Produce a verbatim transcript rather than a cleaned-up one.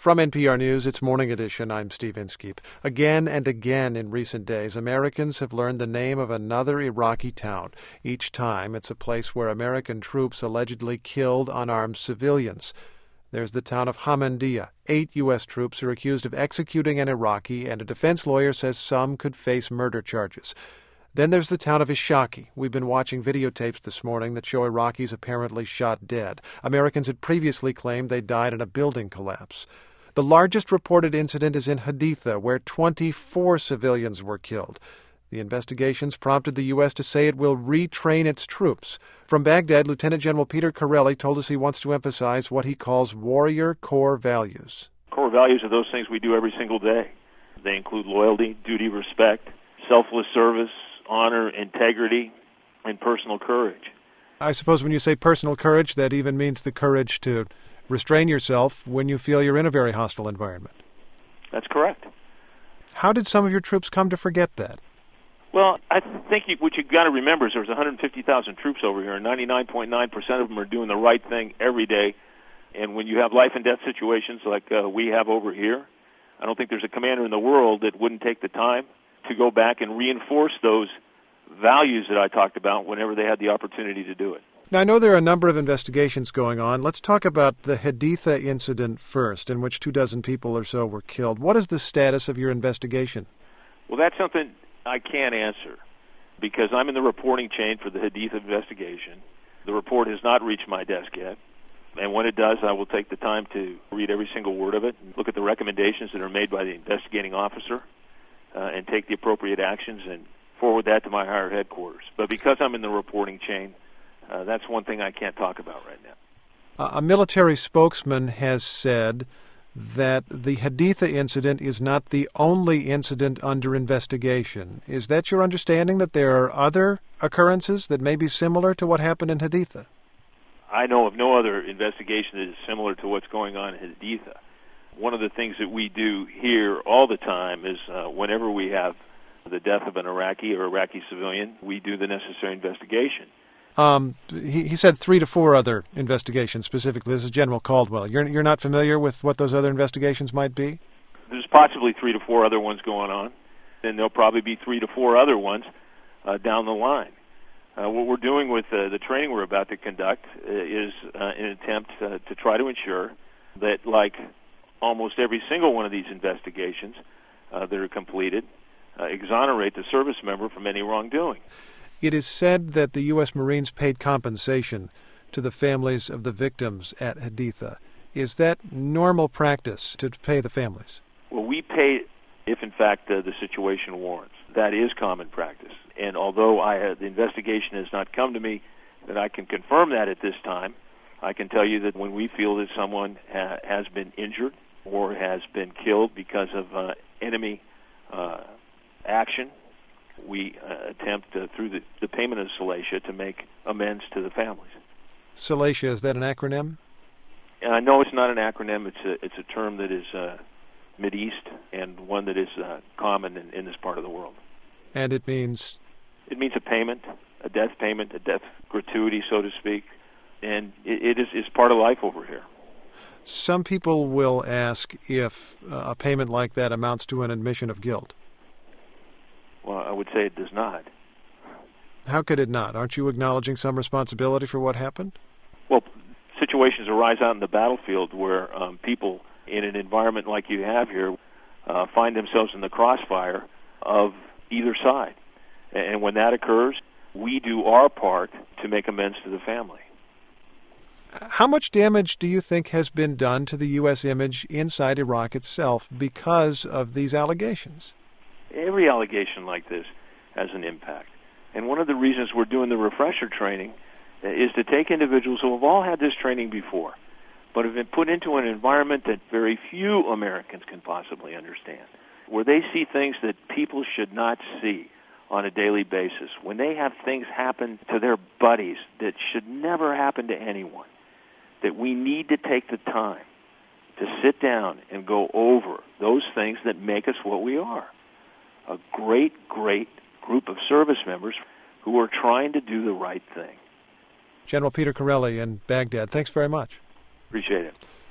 From N P R News, it's Morning Edition. I'm Steve Inskeep. Again and again in recent days, Americans have learned the name of another Iraqi town. Each time, it's a place where American troops allegedly killed unarmed civilians. There's the town of Hamandia. Eight U S troops are accused of executing an Iraqi, and a defense lawyer says some could face murder charges. Then there's the town of Ishaqi. We've been watching videotapes this morning that show Iraqis apparently shot dead. Americans had previously claimed they died in a building collapse. The largest reported incident is in Haditha, where twenty-four civilians were killed. The investigations prompted the U S to say it will retrain its troops. From Baghdad, Lieutenant General Peter Corelli told us he wants to emphasize what he calls warrior core values. Core values are those things we do every single day. They include loyalty, duty, respect, selfless service, honor, integrity, and personal courage. I suppose when you say personal courage, that even means the courage to restrain yourself when you feel you're in a very hostile environment. That's correct. How did some of your troops come to forget that? Well, I think you, what you've got to remember is there's one hundred fifty thousand troops over here, and ninety-nine point nine percent of them are doing the right thing every day. And when you have life and death situations like uh, we have over here, I don't think there's a commander in the world that wouldn't take the time to go back and reinforce those values that I talked about whenever they had the opportunity to do it. Now, I know there are a number of investigations going on. Let's talk about the Haditha incident first, in which two dozen people or so were killed. What is the status of your investigation? Well, that's something I can't answer because I'm in the reporting chain for the Haditha investigation. The report has not reached my desk yet. And when it does, I will take the time to read every single word of it, and look at the recommendations that are made by the investigating officer, uh, and take the appropriate actions and forward that to my higher headquarters. But because I'm in the reporting chain, uh, that's one thing I can't talk about right now. Uh, a military spokesman has said that the Haditha incident is not the only incident under investigation. Is that your understanding, that there are other occurrences that may be similar to what happened in Haditha? I know of no other investigation that is similar to what's going on in Haditha. One of the things that we do here all the time is uh, whenever we have the death of an Iraqi or Iraqi civilian, we do the necessary investigation. Um, he, he said three to four other investigations specifically. This is General Caldwell. You're, you're not familiar with what those other investigations might be? There's possibly three to four other ones going on, and there'll probably be three to four other ones uh, down the line. Uh, what we're doing with uh, the training we're about to conduct uh, is uh, an attempt uh, to try to ensure that, like almost every single one of these investigations uh, that are completed, uh, exonerate the service member from any wrongdoing. It is said that the U S Marines paid compensation to the families of the victims at Haditha. Is that normal practice to pay the families? Well, we pay if, in fact, uh, the situation warrants. That is common practice. And although I uh, the investigation has not come to me that I can confirm that at this time, I can tell you that when we feel that someone ha- has been injured or has been killed because of uh, enemy uh, action, we uh, attempt uh, through the, the payment of Salacia to make amends to the families. Salacia, is that an acronym? Uh, no, it's not an acronym. It's a, it's a term that is uh, Mideast and one that is uh, common in, in this part of the world. And it means? It means a payment, a death payment, a death gratuity, so to speak. And it, it is it's part of life over here. Some people will ask if uh, a payment like that amounts to an admission of guilt. Well, I would say it does not. How could it not? Aren't you acknowledging some responsibility for what happened? Well, situations arise out in the battlefield where um, people in an environment like you have here uh, find themselves in the crossfire of either side. And when that occurs, we do our part to make amends to the family. How much damage do you think has been done to the U S image inside Iraq itself because of these allegations? Every allegation like this has an impact. And one of the reasons we're doing the refresher training is to take individuals who have all had this training before, but have been put into an environment that very few Americans can possibly understand, where they see things that people should not see on a daily basis, when they have things happen to their buddies that should never happen to anyone, that we need to take the time to sit down and go over those things that make us what we are. A great, great group of service members who are trying to do the right thing. General Peter Corelli in Baghdad, thanks very much. Appreciate it.